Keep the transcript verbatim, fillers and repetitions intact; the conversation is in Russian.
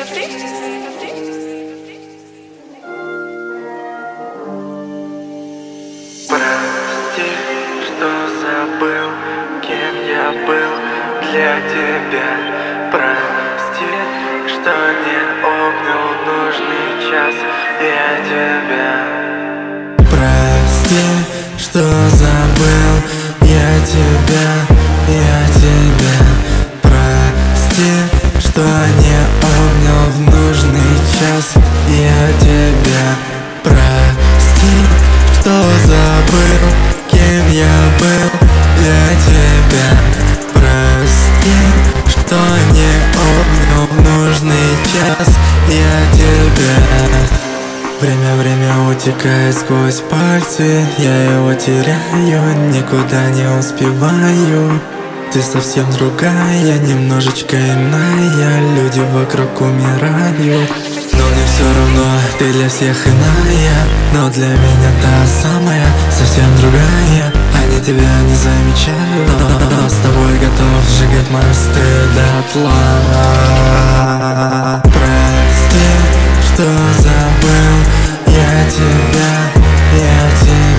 Прости, что забыл, кем я был для тебя. Прости, что не обнял в нужный час я тебя. Прости, что забыл я тебя, я тебя. Прости, что не обнял в нужный час я тебя. Прости, что забыл, кем я был для тебя. Прости, что не обнял в нужный час я тебя. Время, время утекает сквозь пальцы, я его теряю, никуда не успеваю. Ты совсем другая, немножечко иная, люди вокруг умирают. Но мне все равно, ты для всех иная, но для меня та самая, совсем другая. Они тебя не замечают, но с тобой готов сжигать мосты дотла. Прости, что забыл я тебя, я тебя.